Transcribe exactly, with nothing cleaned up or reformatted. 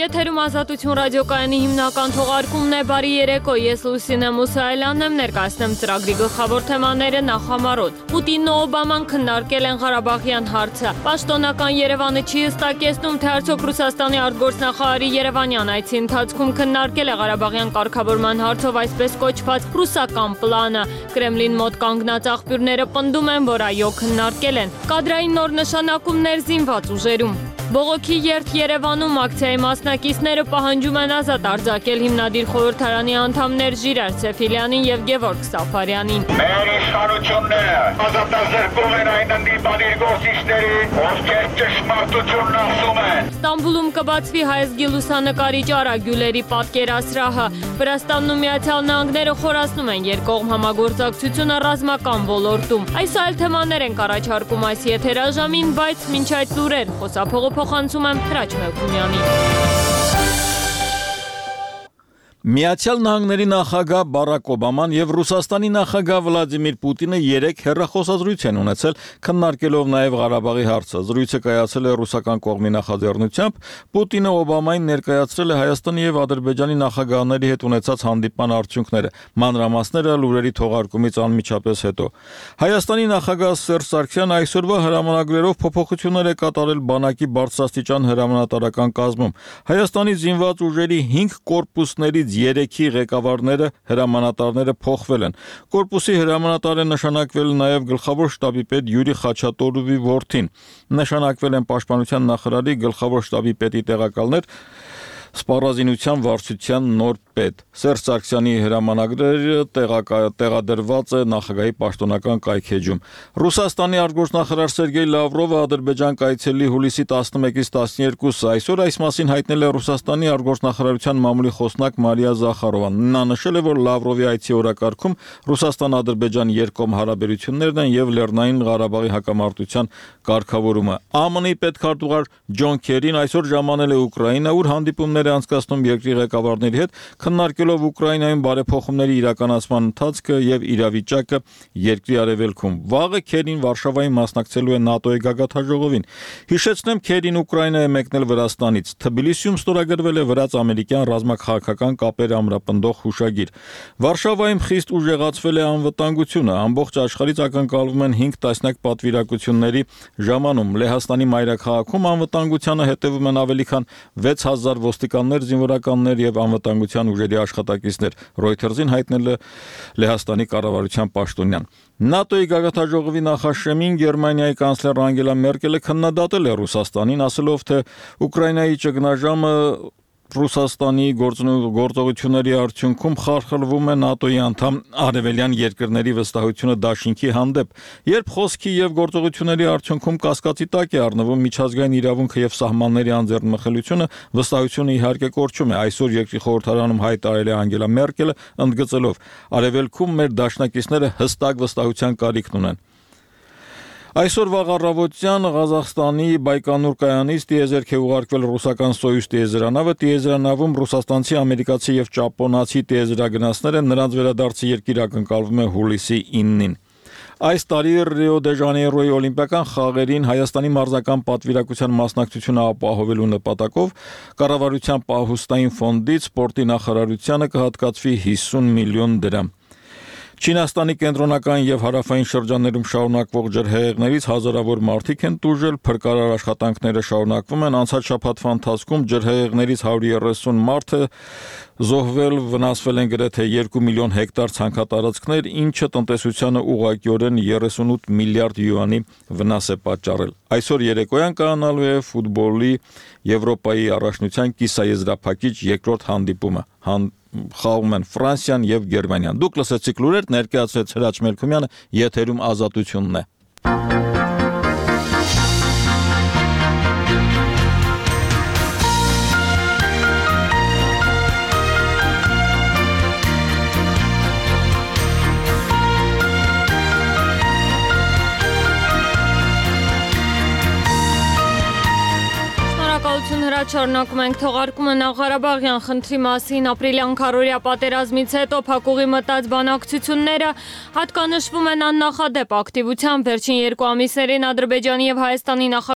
Եթերում Ազատություն ռադիոկայանի հիմնական թողարկումն է, բարի երեկո, ես Լուսինե Մուսայելյանն եմ, ներկայացնեմ ծրագրի գլխավոր թեմաները նախամարոտ։ Պուտինն ու Օբաման քննարկել են Ղարաբաղյան հարցը։ Պաշտոնական Երևանը չի հստակեցնում, թե արդյոք Ռուսաստանի արտգործնախարարի Երևանյան այցի ընթացքում քննարկել է Ղարաբաղյան կարգավորման հարցով այսպես կոչված ռուսական պլանը։ Կրեմլին մոտ կանգնած աղբյուրները պնդում են, որ այո քննարկել են։ Կադրային նոր նշանակումներ զինված ուժերում։ Բողոքի երթ Երևանում ակցիայի մասնակիցները պահանջում են ազատ արձակել հիմնադիր խորհրդարանի անդամներ Ժիրայր Սեֆիլյանին եւ Գևորգ Սաֆարյանին։ Մեր իշխանությունները ազատազրկում են այն ընդդիմադիր գործիչներին, ովքեր ճշմարտությունն ասում են։ Ստամբուլում կբացվի հայազգի լուսանկարիչ Արա Գյուլերի պատկերասրահը։ Վրաստանն ու Միացյալ Նահանգները խորացնում են երկկողմ համագործակցությունը ռազմական ոլորտում։ Այս այլ թեմաներ են առաջարկում այս եթերաժամին, բայց մինչ այդ լուրեր խոսափողը փոխանցում եմ Հրաչ Մելքոնյանին։ Միացյալ Նահանգների նախագահ Բարակ Օբաման եւ Ռուսաստանի նախագահ Վլադիմիր Պուտինը երեք հեռախոսազրույց են ունեցել, քննարկելով նաեւ Ղարաբաղի հարցը։ Զրույցը կայացել է ռուսական կողմի նախաձեռնությամբ։ Պուտինը Օբամային ներկայացրել է Հայաստանի եւ Ադրբեջանի նախագահների հետ ունեցած հանդիպման արդյունքները։ Մանրամասները լուրերի թողարկումից անմիջապես հետո։ Հայաստանի նախագահ Սերժ Սարգսյանը այսօրվա հրամանագրերով փոփոխություններ է կատարել բանակի բարձրաստիճան հրամանատարական կազմում։ Հայաստանի զինված ուժերի հինգ կորպուսներից երեքի ղեկավարները, հրամանատարները փոխվել են։ Կորպուսի հրամանատար է նշանակվել նաև գլխավոր շտաբի պետ Յուրի Խաչատուրովի որդին։ Նշանակվել են պաշտպանության նախարարի գլխավոր շտաբի պետի տեղակալներ, սպառազինության վարչության նոր պետ։ Սերժ Սարգսյանի հրամանագրերը տեղադրված է նախագահի պաշտոնական կայքեջում։ Ռուսաստանի արտգործնախարար Սերգեյ Լավրովը Ադրբեջան կայցելի հուլիսի տասնմեկից տասներկուսը այսօր այս մասին հայտնել է Ռուսաստանի արտգործնախարարության մամուլի խոսնակ Մարիա Զախարովան։ Նա նշել է, որ Լավրովի այցի օրակարգում Ռուսաստան-Ադրբեջան երկկողմ հարաբերություններն են եւ Լեռնային Ղարաբաղի հակամարտության կարգավորումը։ ԱՄՆ-ի պետքարտուղար Ջոն Քերին այսօր ժամանել է Ուկրաինա, ուր հանդիպումներ է անցկացնում երկրի ղեկավարների հետ, քննարկելով Ուկրաինայում բարեփոխումների իրականացման ընթացքը եւ իրավիճակը երկրի արևելքում։ Վաղը Քերին Վարշավայի մասնակցելու է ՆԱՏՕ-ի գագաթնաժողովին։ Հիշեցնեմ, Քերին Ուկրաինա է մեկնել Վրաստանից։ Թբիլիսիում ստորագրվել է վրաց-ամերիկյան ռազմաքաղաքական կապեր ամրապնդող հուշագիր։ Վարշավայում խիստ ուժեղացվել է անվտանգությունը։ Ամբողջ աշխարհից ակնկալվում են հինգ տասնյակ պատվիրակությունների ժամանում։ Լեհաստանի մայրաքաղաքում անվտանգությանը հետևում են ավելի քան վեց հազար ոստիկաններ, զինվորականներ եւ անվտանգության ուժերի աշխատակիցներ, Reuters-ին հայտնել է Լեհաստանի կառավարության պաշտոնյան։ ՆԱՏՕ-ի գագաթնաժողովի նախաշեմին Գերմանիայի կանցլեր Անգելա Մերկելը քննադատել է Ռուսաստանին, ասելով, թե Ուկրաինայի ճգնաժամը Ռուսաստանի գործողությունների արդյունքում խարխլվում է ՆԱՏՕ-ի անդամ արևելյան երկրների վստահությունը դաշինքի հանդեպ, երբ խոսքի եւ գործողությունների արդյունքում կասկածի տակ է առնվում միջազգային իրավունքը եւ սահմանների անձեռնմխելիությունը, վստահությունը իհարկե կորչում է։ Այսօր երկրի խորհրդարանում հայտարարել է Անգելա Մերկելը, ընդգծելով. արևելքում մեր դաշնակիցները հստակ վստահության կարիք ունեն։ Այսօր վաղ առավոտյան Ղազախստանի Բայկոնուր կայանից տիեզերք է ուղարկվել ռուսական Սոյուզ տիեզերանավը։ Տիեզերանավում ռուսաստանցի, ամերիկացի եւ ճապոնացի տիեզերագնացներ են, նրանց վերադարձի երկիր ակնկալվում է հուլիսի իննին։ Այս տարի Ռիո դե Ժանեյրոյի օլիմպիական խաղերին Հայաստանի մարզական պատվիրակության մասնակցությունը ապահովելու նպատակով կառավարության պահուստային ֆոնդից սպորտի նախարարությանը կհատկացվի հիսուն միլիոն դրամ։ Չինաստանի կենտրոնական եւ հարավային շրջաններում շարունակվող ջրհեղեղներից հազարավոր մարդիկ են տուժել, փրկարար աշխատանքները շարունակվում են։ Անցած շաբաթվա ընթացքում ջրհեղեղներից հարյուր երեսուն մարդը զոհվել, վնասվել են գրեթե երկու միլիոն հեկտար ցանքատարածքներ, ինչը տնտեսությանը ուղղակիորեն երեսունութ միլիարդ յուանի վնաս է պատճառել։ Այսօր երեկոյան կայանալու է ֆուտբոլի Եվրոպայի առաջնության կիսաեզրափակիչ երկրորդ հանդիպումը։ Խաղում են Ֆրանսիան եւ Գերմանիան։ Դուք լսեցիք լուրեր, ներկայացրեց Հրաչ Մելքոնյանը, եթերում Ազատությունն է։ Հրաչ շարունակում ենք թողարկումը Ղարաբաղյան խնդրի մասին։ Ապրիլյան քառօրյա պատերազմից հետո փակուղի մտած բանակցությունները հատկանշվում են աննախադեպ ակտիվությամբ։ Վերջին երկու ամիսներին Ադրբեջանի եւ Հայաստանի նախագահ